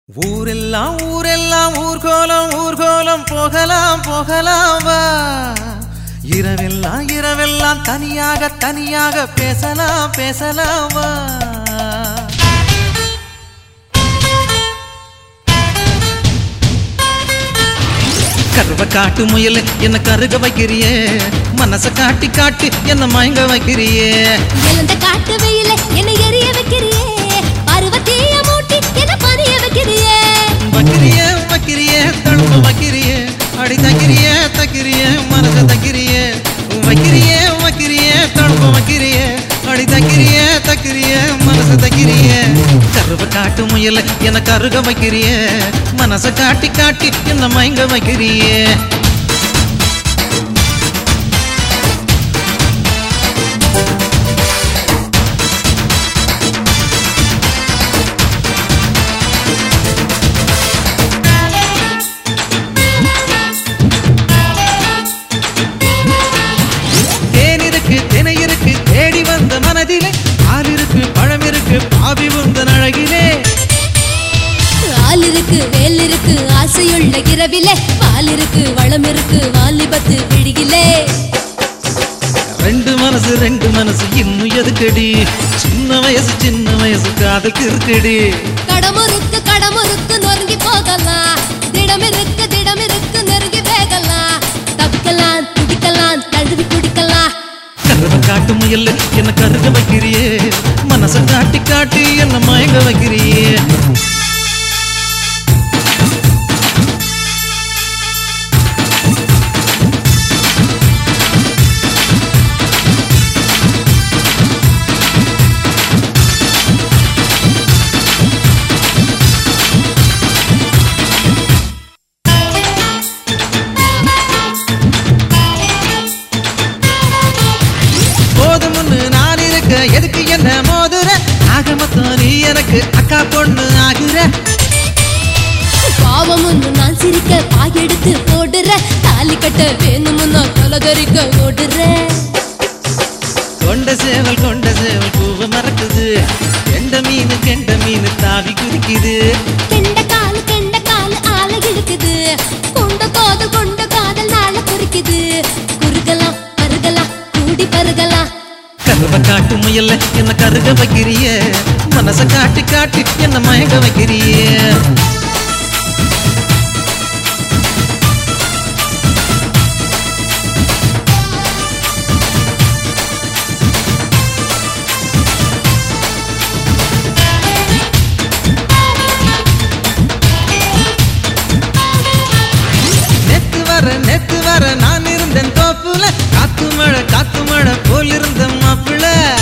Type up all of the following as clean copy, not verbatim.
ஊரெல்லாம் ஊரெல்லாம் ஊர்கோலம் ஊர்கோலம் போகலாம் போகலாம் வா. இரவெல்லாம் இரவெல்லாம் தனியாக தனியாக பேசலாம் பேசலாம் வா. கருவ காட்டு முயல் என்ன கருக வைக்கிறியே, மனச காட்டி காட்டி என்ன மயங்க வைக்கிறியே. எழுந்த காட்டு வெயில என்ன எரிய வைக்கிறியே, பருவத்தீய மூட்டி என்ன பறிய வைக்கிறியே. வைக்கிறியே வைக்கிறியே தழும்ப வைக்கிறியே, அடி தக்கிறியே தக்கிறியே மனச தக்கிறியே. வைக்கிறியே வைக்கிறியே தழும்ப வைக்கிறியே, அடி தக்கிறியே தக்கிறியே மனச தக்கிறியே. கருவ காட்டு முயல் என்ன கருக வைக்கிறியே, மனச காட்டி காட்டி என்ன மயங்க வைக்கிறியே. தேடி வந்த மனதிலே ஆள் இருக்கு பழம் இருக்கு பாவி உந்தன் அழகிலே. ஆள் இருக்கு வேல் இருக்கு ஆசையுள்ள இரவிலே, பால் இருக்கு வளம் இருக்கு வாலிபத்து விழியிலே. ரெண்டு மனசு இன்னும் எதுக்கடி, சின்ன வயசு காதல் இருக்குடி. கடமுறுக்கு நொறுங்கி போகலாம், திடம் இருக்கு நெருங்கி வேகலாம். தப்பிக்கலாம் துடிக்கலாம் தழுவி குடிக்கலாம். கருவ காட்டு முயல் என்ன கருக வைக்கிறியே, மனச காட்டி காட்டி என்ன மயங்க வைக்கிறியே. எதுக்கு என்ன மோதுற, ஆக மொத்தம் நீ எனக்கு அக்கா பொண்ணு ஆகுற. பாவமுன்னு நான் சிரிக்க பாயெடுத்து போடுற, தாலி கட்ட வேணுமுன்னா கலகரிக்க ஓடுற. கொண்ட சேவல் பூவ மறக்குது, கெண்ட மீன் தாவி குதிக்குது. கெண்ட கால் ஆள இழுக்குது, கொண்ட காதல் நாள குறிக்குது. குறுகலாம் பருகலாம் கூடி பருகலாம். கருவ காட்டு முயல்ல என்ன கருக வைக்கிறியே, மனச காட்டி காட்டி என்ன மயங்க வைக்கிறியே. நேத்து வர நான் இருந்தேன் தோப்புல, காத்து மழை போல் இருந்த மாப்பிள.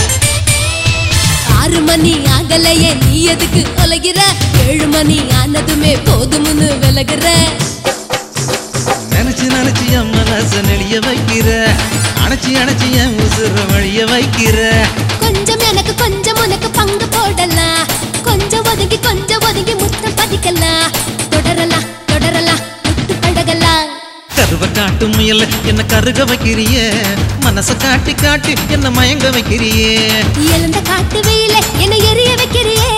6 மணி ஆகலையே நீ எதுக்கு ஒலகிற, 7 மணி ஆனதுமே போதும்னு விலகுற. நினைச்சு என் மனச நெளிய வைக்கிற, அணைச்சி என் உசுர வழிய வைக்கிற. கொஞ்சம் எனக்கு கொஞ்சம் உனக்கு பங்கு போடலாம், கொஞ்சம் ஒதுங்கி முத்தம் பதிக்கலாம். தொடரலாம் விட்டு பழகலாம். கருவ காட்டு முயல் என்ன கருக வைக்கிறியே, மனச காட்டி காட்டி என்ன மயங்க வைக்கிறியே. எழுந்த காட்டு வெயில என்ன எரிய வைக்கிறியே,